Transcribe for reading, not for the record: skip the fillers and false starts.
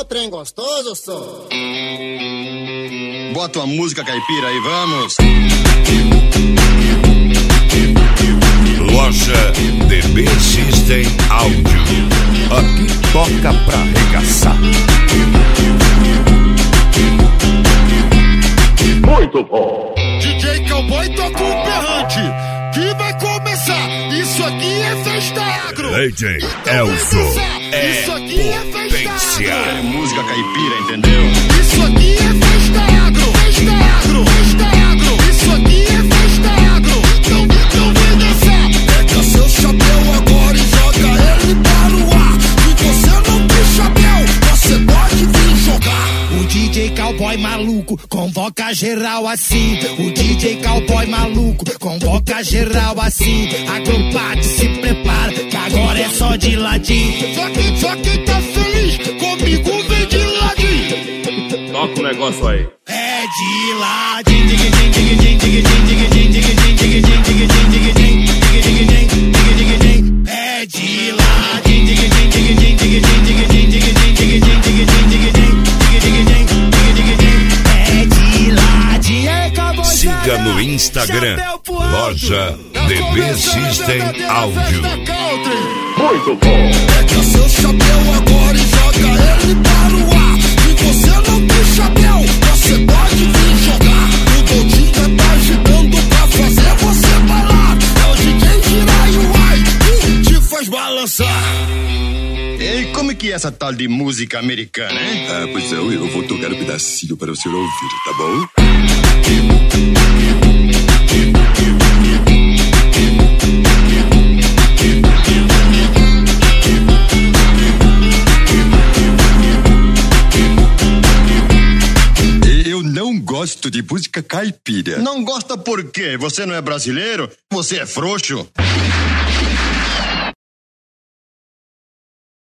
trem gostoso, só. Bota uma música caipira aí, vamos. Loja DB System Áudio. Aqui toca pra arregaçar. Muito bom. DJ Cowboy toca um berrante que vai começar. Isso aqui é festa agro. DJ Então Elson isso aqui é festa É agro. música caipira, entendeu? Isso aqui é festa agro. Festa agro. Festa agro. Isso aqui é festa agro. Então vem dançar. Pega seu chapéu agora e joga ele para o ar. Se você não tem chapéu, você pode vir jogar. O DJ Cowboy maluco convoca geral assim. O DJ Cowboy maluco convoca geral assim. Agrupado, se prepara, que agora é só de ladinho. Só quem tá feliz comigo vem de ladinho. Toca o negócio aí. É de ladinho. É de ladinho. Siga no Instagram, Loja DB System Áudio. Muito bom. Pega seu chapéu agora e joga ele para o ar. Se você não tem chapéu, você pode vir jogar. O Dodinha tá agitando pra fazer você bailar. É o DJ Jiraiya que te faz balançar. E como é que é essa tal de música americana, hein? Ah, pois é, eu vou tocar um pedacinho para o senhor ouvir, tá bom? Eu não gosto de música caipira. Não gosta por quê? Você não é brasileiro? Você é frouxo?